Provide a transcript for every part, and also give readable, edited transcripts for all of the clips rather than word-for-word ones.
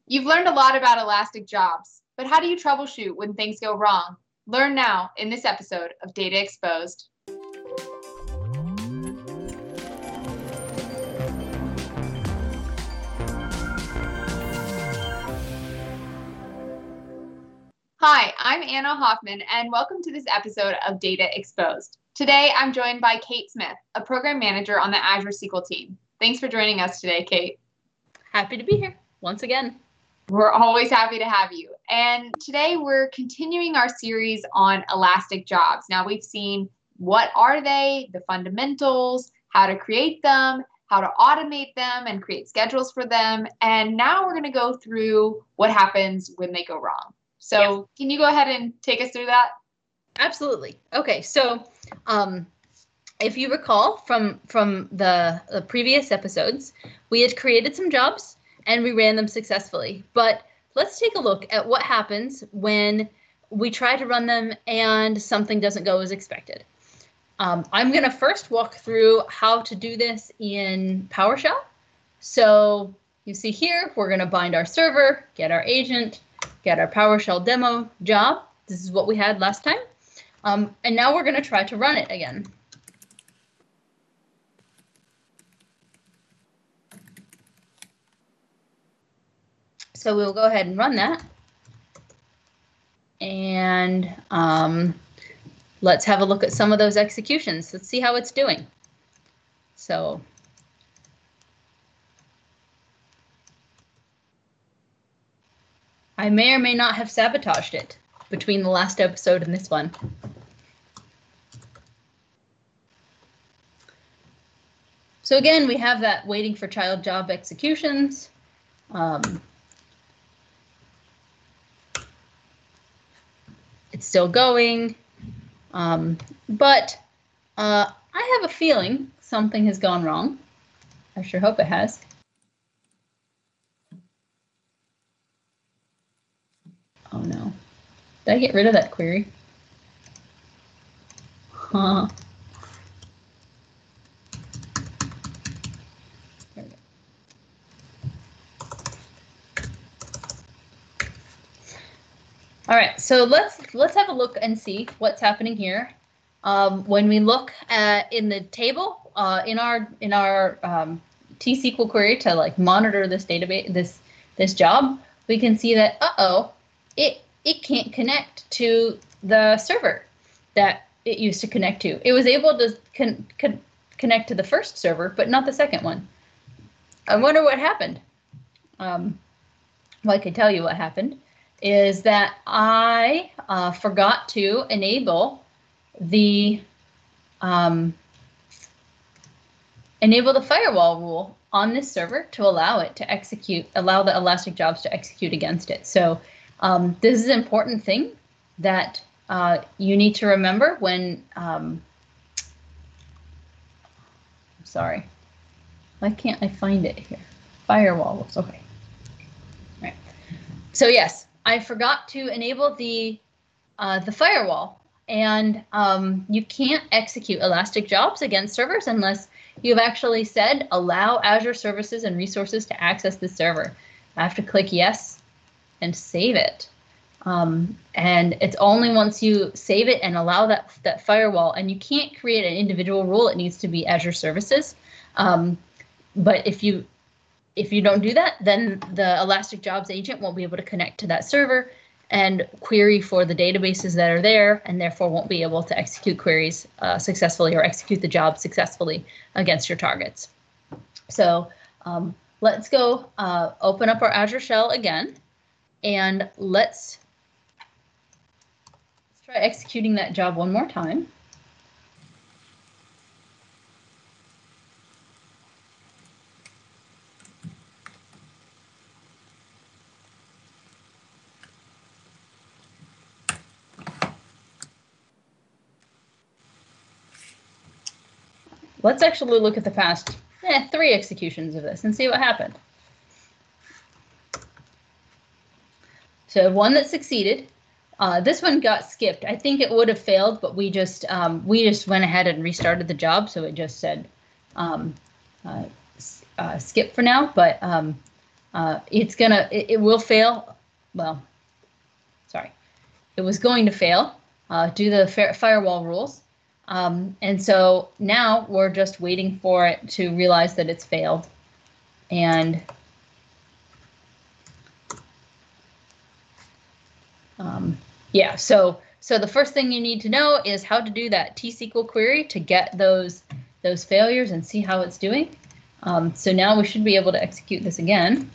You've learned a lot about Elastic Jobs, but how do you troubleshoot when things go wrong? Learn now in this episode of Data Exposed. Hi, I'm Anna Hoffman, and welcome to this episode of Data Exposed. Today, I'm joined by Kate Smith, a program manager on the Azure SQL team. Thanks for joining us today, Kate. Happy to be here once again. We're always happy to have you. And today we're continuing our series on Elastic Jobs. Now we've seen what are they, the fundamentals, how to create them, how to automate them and create schedules for them. And now we're going to go through what happens when they go wrong. So Can you go ahead and take us through that? Absolutely. Okay, so if you recall from the previous episodes, we had created some jobs and we ran them successfully. But let's take a look at what happens when we try to run them and something doesn't go as expected. I'm going to first walk through how to do this in PowerShell. So you see here, we're going to bind our server, get our agent, get our PowerShell demo job. This is what we had last time. And now we're going to try to run it again. So we'll go ahead and run that. And let's have a look at some of those executions. Let's see how it's doing. So I may or may not have sabotaged it between the last episode and this one. So again, we have that waiting for child job executions. It's still going, but I have a feeling something has gone wrong. I sure hope it has. Oh no. Did I get rid of that query? Huh. There we go. All right, so let's have a look and see what's happening here. When we look at in the table in our T-SQL query to monitor this database, this job, we can see that it can't connect to the server that it used to connect to. It was able to connect to the first server, but not the second one. I wonder what happened. Well, I can tell you what happened. Is that I forgot to enable the firewall rule on this server to allow it to allow the Elastic Jobs to execute against it. So this is an important thing that you need to remember when, sorry, why can't I find it here? Firewall rules, okay. All right. So yes, I forgot to enable the firewall, and you can't execute Elastic Jobs against servers unless you've actually said allow Azure services and resources to access this server. I have to click yes and save it. And it's only once you save it and allow that firewall, and you can't create an individual rule. It needs to be Azure services. But if you don't do that, then the Elastic Jobs agent won't be able to connect to that server and query for the databases that are there, and therefore won't be able to execute queries successfully or execute the job successfully against your targets. So let's go open up our Azure shell again, and let's try executing that job one more time. Let's actually look at the past 3 executions of this and see what happened. So one that succeeded. This one got skipped. I think it would have failed, but we just went ahead and restarted the job, so it just said skip for now. But it will fail. Well, sorry, it was going to fail due to the firewall rules. And so now we're just waiting for it to realize that it's failed. And yeah, so the first thing you need to know is how to do that T-SQL query to get those failures and see how it's doing. So now we should be able to execute this again.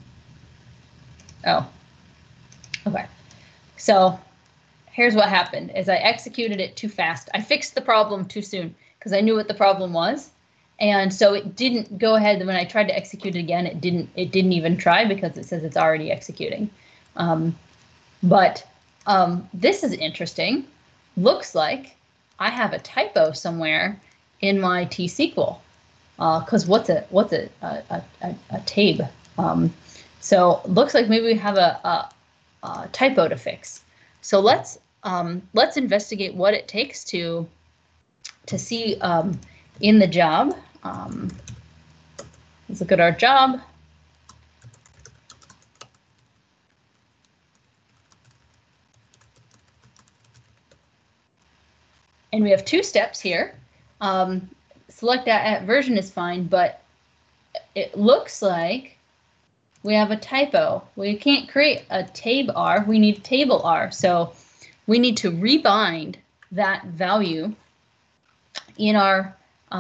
Oh, okay. So here's what happened is I executed it too fast. I fixed the problem too soon because I knew what the problem was. And so it didn't go ahead. When I tried to execute it again, it didn't even try because it says it's already executing. But this is interesting. Looks like I have a typo somewhere in my T-SQL. Because what's a TABE? So looks like maybe we have a typo to fix. So let's investigate what it takes to see in the job. Let's look at our job. And we have two steps here. Select that version is fine, but it looks like we have a typo. We can't create a TABE-R, we need table-R. So we need to rebind that value in our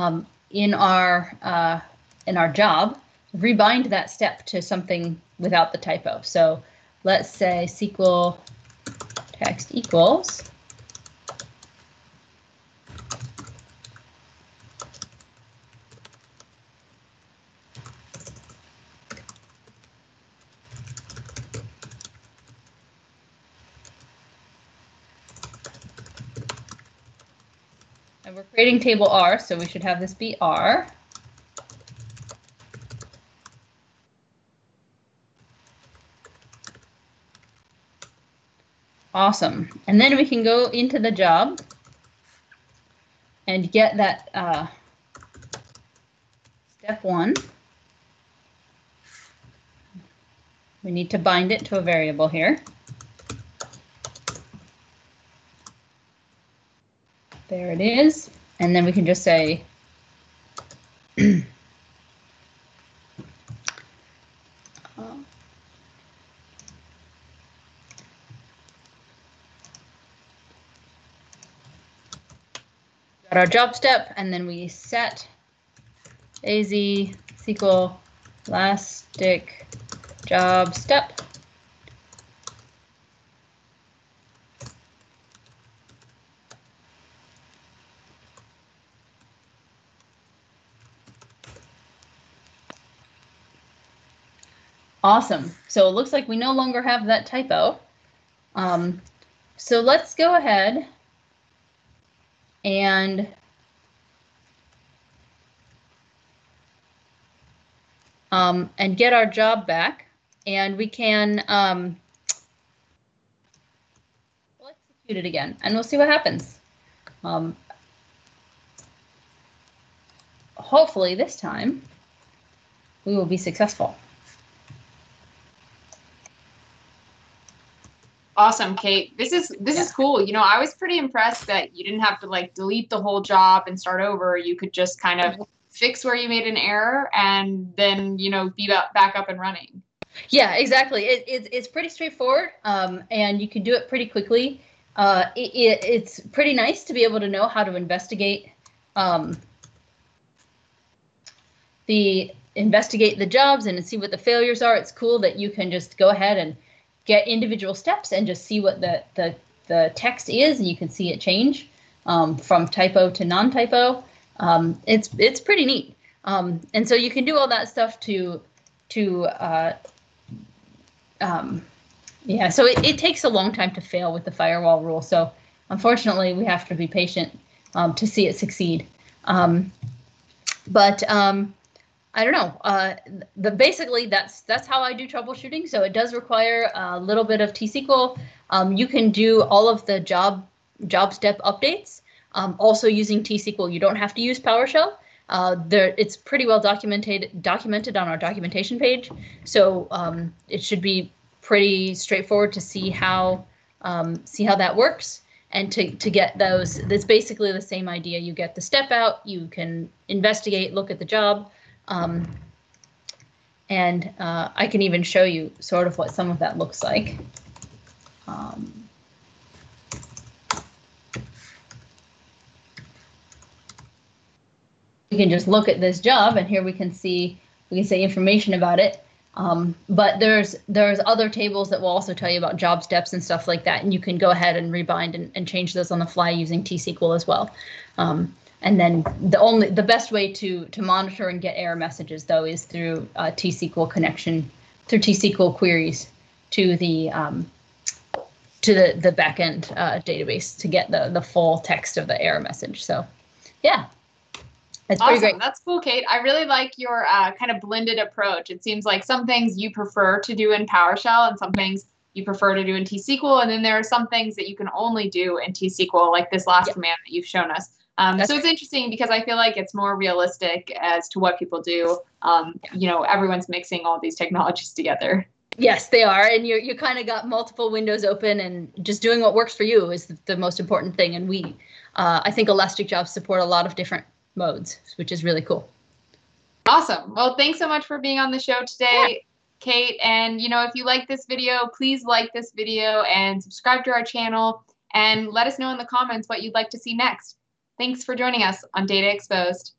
job, rebind that step to something without the typo. So let's say SQL text equals and we're creating table R, so we should have this be R. Awesome. And then we can go into the job and get that step 1. We need to bind it to a variable here. There it is. And then we can just say got our job step, and then we set AZ SQL Elastic job step. Awesome. So it looks like we no longer have that typo. So let's go ahead and get our job back, and we can we'll execute it again, and we'll see what happens. Hopefully this time we will be successful. Awesome, Kate. This is cool. You know, I was pretty impressed that you didn't have to like delete the whole job and start over. You could just kind of fix where you made an error and then, you know, be back up and running. Yeah, exactly. It's pretty straightforward, and you can do it pretty quickly. It's pretty nice to be able to know how to investigate the jobs and see what the failures are. It's cool that you can just go ahead and get individual steps and just see what the text is, and you can see it change from typo to non-typo. It's pretty neat. And so you can do all that stuff yeah, so it takes a long time to fail with the firewall rule. So unfortunately, we have to be patient to see it succeed. But I don't know. Basically, that's how I do troubleshooting. So it does require a little bit of T-SQL. You can do all of the job step updates also using T-SQL. You don't have to use PowerShell. It's pretty well documented on our documentation page. So it should be pretty straightforward to see how that works. And to get those, that's basically the same idea. You get the step out, you can investigate, look at the job, and I can even show you sort of what some of that looks like. We can just look at this job, and here we can say information about it. But there's other tables that will also tell you about job steps and stuff like that, and you can go ahead and rebind and change those on the fly using T-SQL as well. And then the best way to monitor and get error messages though is through T-SQL connection, through T-SQL queries to the backend database to get the full text of the error message. So yeah. It's pretty great. That's cool, Kate. I really like your kind of blended approach. It seems like some things you prefer to do in PowerShell and some things you prefer to do in T-SQL. And then there are some things that you can only do in T-SQL, like this last command that you've shown us. So it's interesting because I feel like it's more realistic as to what people do. You know, everyone's mixing all these technologies together. Yes, they are. And you kind of got multiple windows open, and just doing what works for you is the most important thing. And I think Elastic Jobs support a lot of different modes, which is really cool. Awesome. Well, thanks so much for being on the show today, Kate. And, you know, if you like this video, please like this video and subscribe to our channel and let us know in the comments what you'd like to see next. Thanks for joining us on Data Exposed.